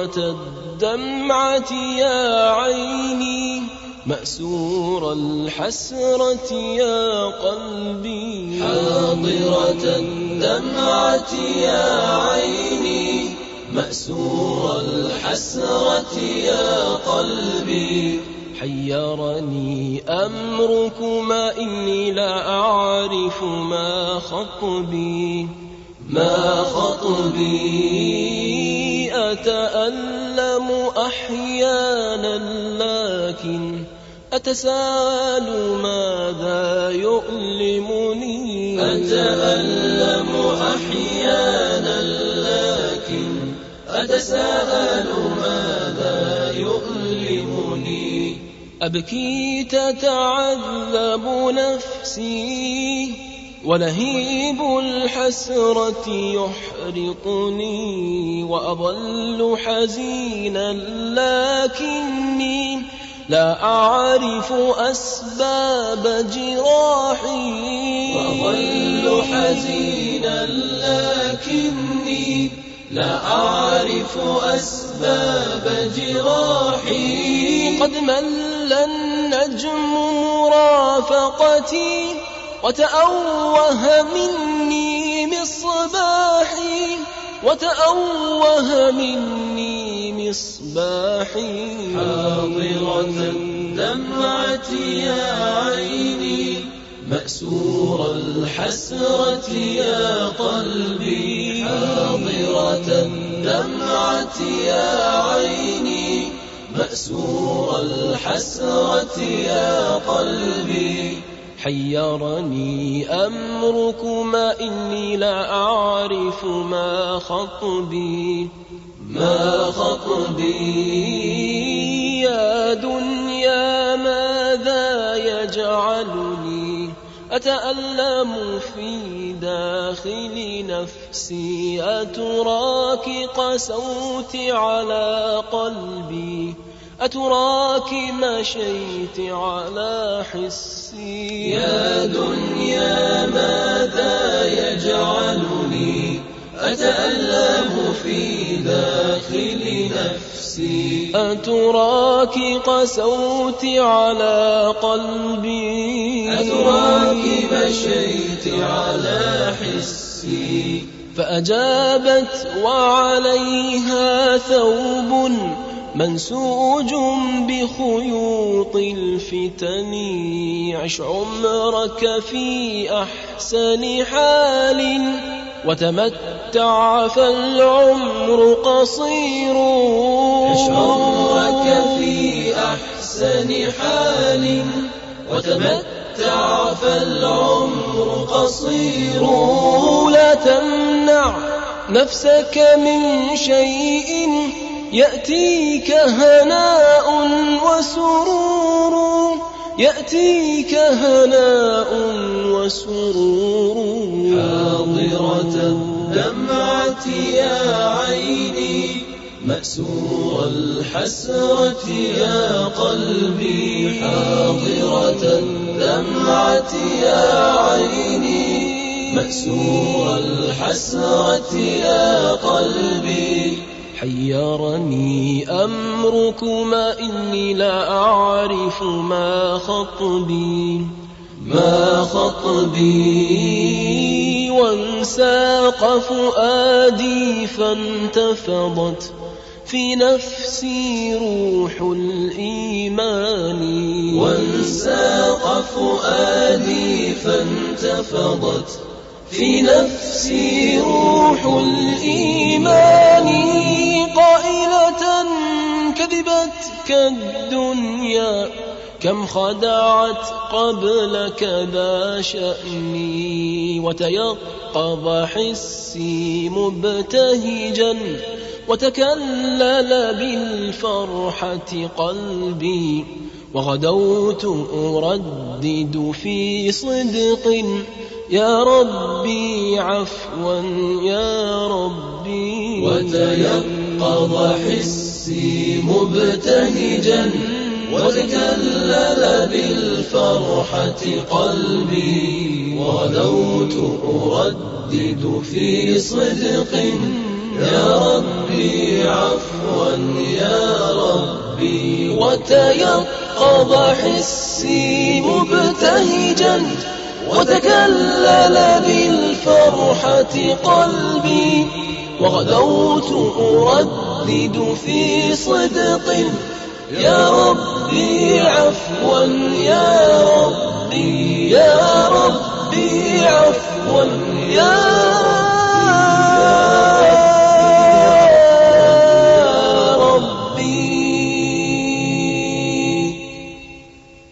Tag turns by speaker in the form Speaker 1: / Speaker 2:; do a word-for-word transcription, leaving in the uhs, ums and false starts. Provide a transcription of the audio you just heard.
Speaker 1: الدمعة يا عيني مأسور الحسرة يا قلبي
Speaker 2: حاضرة الدمعة يا عيني مأسور الحسرة يا قلبي
Speaker 1: حيرني أمركما إني لا أعرف ما خطبي
Speaker 2: ما خطبي
Speaker 1: أتألم أحيانا لكن أتساءل ماذا يؤلمني
Speaker 2: أتألم أحيانا لكن أتساءل ماذا يؤلمني
Speaker 1: أبكي تتعذب نفسي ولهيب الحسرة يحرقني وأظل حزينا لكني لا أعرف أسباب جراحي
Speaker 2: وأظل حزينا لكني لا أعرف أسباب جراحي
Speaker 1: قد مل النجم مرافقتي وتأوه مني مصباحي وتأوه مني مصباحي
Speaker 2: حاضرة الدمعة يا عيني مأسور الحسرة يا قلبي حاضرة الدمعة يا عيني مأسور الحسرة يا قلبي
Speaker 1: حيرني أمركما إني لا أعرف ما خطبي
Speaker 2: ما خطبي
Speaker 1: يا دنيا ماذا يجعلني أتألم في داخل نفسي أتراك قسوت على قلبي أتراك مشيت على حسي
Speaker 2: يا دنيا ماذا يجعلني أتألم في داخل نفسي
Speaker 1: أتراك قسوت على قلبي
Speaker 2: أتراك مشيت على حسي
Speaker 1: فأجابت وعليها ثوب منسوج بخيوط الفتن عش عمرك في أحسن حال وتمتع فالعمر قصير
Speaker 2: عش عمرك في أحسن حال وتمتع فالعمر قصير
Speaker 1: لا تمنع نفسك من شيء يأتيك هناء وسرور يأتيك هناء وسرور
Speaker 2: حاضرة الدمعة يا عيني مأسور الحسرة يا قلبي حاضرة الدمعة يا عيني مأسور الحسرة يا قلبي
Speaker 1: حيرني أمركما إني لا أعرف ما خطبي
Speaker 2: ما خطبي
Speaker 1: وانساق فؤادي فانتفضت في نفسي روح الإيمان
Speaker 2: وانساق فؤادي فانتفضت في نفسي روح الإيمان
Speaker 1: قائلة كذبتك الدنيا كم خدعت قبلك ذا شأني وتيقظ حسي مبتهجا وتكلل بالفرحة قلبي وغدوت أردد في صدق يا ربي عفوا يا ربي
Speaker 2: وتيقظ حسي مبتهجا وتكلل بالفرحة قلبي وغدوت أردد في صدق يا ربي عفوا يا ربي.
Speaker 1: وتيقظ حسي مبتهجا وتكلل بالفرحة قلبي، وغدوت أردد في صدق يا ربي عفوا يا ربي، يا ربي عفوا يا